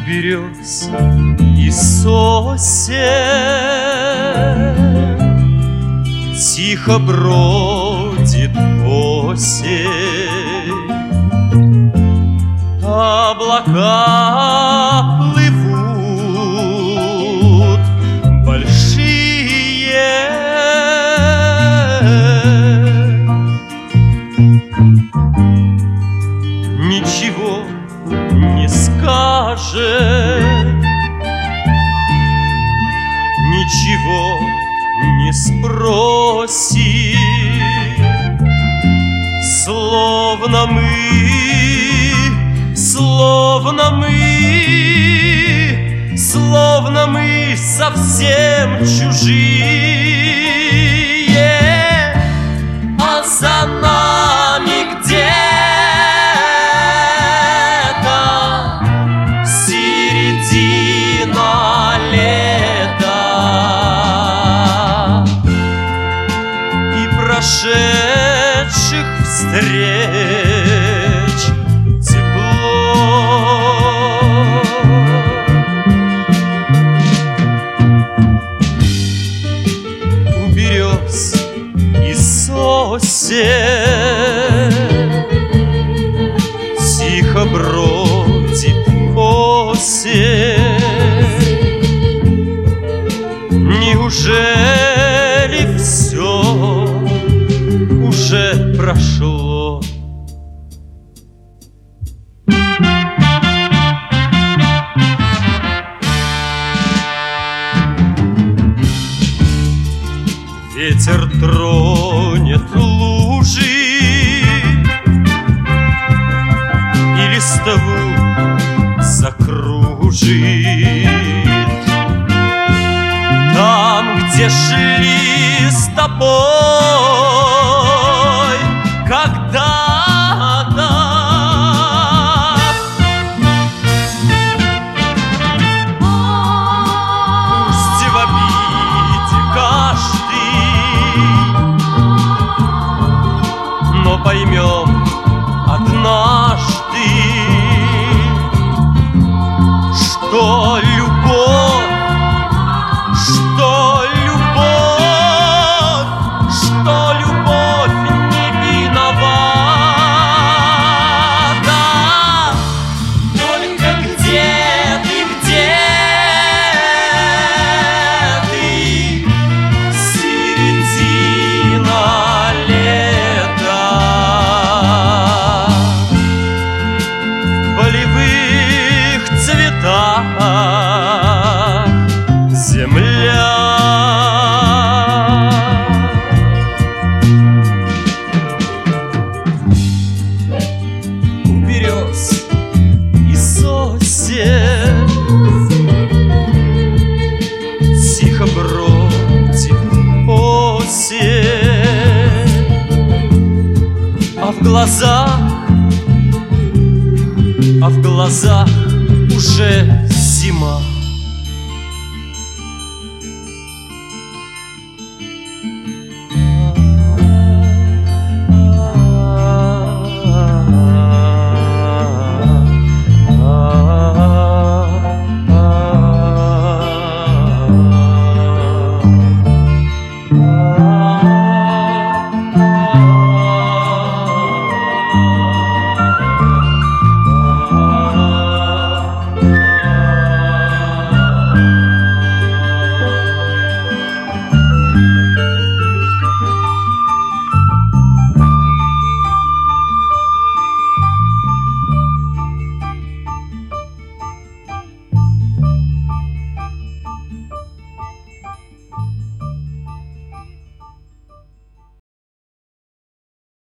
берез и сосен тихо бродит осень. Облака плывут большие, ничего не скажет, ничего не спросит, словно мы совсем чужие, а за нами где-то середина лета и прошедших встреч и сосен тихо бродит осень. Неужели все уже прошло? Ветер тронет лужи и листву закружит. Там, где шли с тобой когда-то, пусть в обиде каждый, но поймем однажды, что любовь не виновата. Только где ты, середина лета, в полевых цветах земля. У берез и сосен тихо бродит осень, а в глазах уже зима.